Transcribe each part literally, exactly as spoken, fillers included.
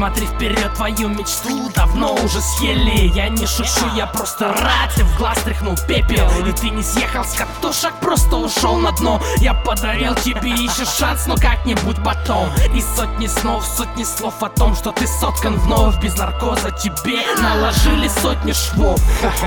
Смотри вперед, твою мечту давно уже съели. Я не шучу, я просто рад, ты в глаз тряхнул пепел. И ты не съехал с катушек, просто ушел на дно. Я подарил тебе еще шанс, но как-нибудь потом. И сотни снов, сотни слов о том, что ты соткан вновь. Без наркоза тебе наложили сотни швов.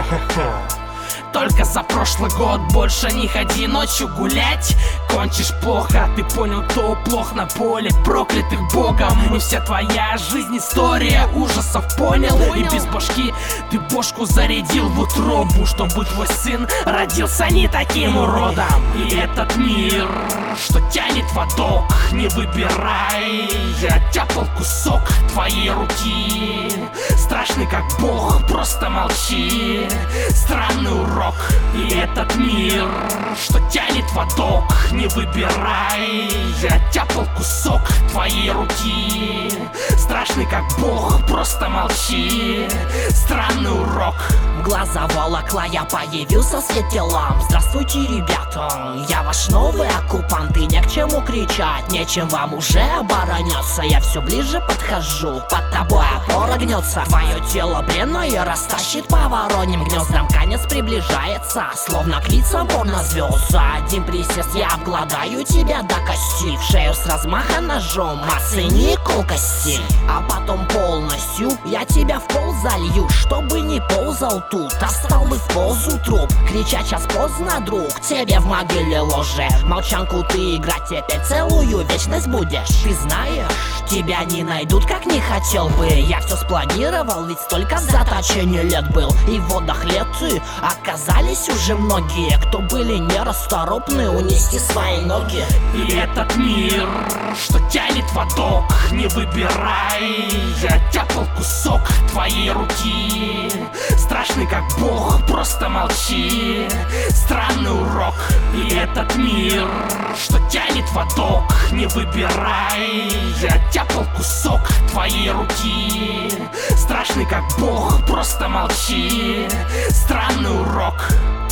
Только за прошлый год больше не ходи ночью гулять. Кончишь плохо, ты понял, кто плох на поле проклятых богом. И вся твоя жизнь история ужасов, понял? И без башки ты бошку зарядил в утробу, чтобы твой сын родился не таким уродом. И этот мир, что тянет в адок, не выбирай. Я оттяпал кусок твоей руки, страшный как бог, просто молчи. Странный урок. И этот мир, что тянет в адок, не выбирай. Я оттяпал кусок твоей руки, страшный как бог, просто молчи. Странный урок. В глаза волокла я появился в свете ламп. Здравствуйте, ребята, я ваш новый оккупант. И не к чему кричать, нечем вам уже обороняться. Я все ближе подхожу, под тобой опора гнется. Твое тело бренное растащит по вороньим гнездам. Конец приближается, словно клич порнозвезд. За один присест я обгладаю тебя до кости. В шею с размаха ножом, оцени колкости. А потом полностью я тебя в пол залью, чтобы не ползал тут, а стал бы в позу труп. Кричать час поздно, друг, тебе в могиле ложе. Молчанку ты играть теперь целую вечность будешь. Ты знаешь, тебя не найдут, как не хотел бы. Я все спланировал, ведь столько в заточении лет был. И в водах леты оказались уже многие, кто были нерасторопны унести свои ноги. И этот мир, что тянет в адок, не выбирай. Я оттяпал кусок твоей руки, страшный как бог, просто молчи. Странный урок. И этот мир, что тянет в адок, не выбирай. Я оттяпал кусок твоей руки, страшный как бог, просто молчи. Странный урок.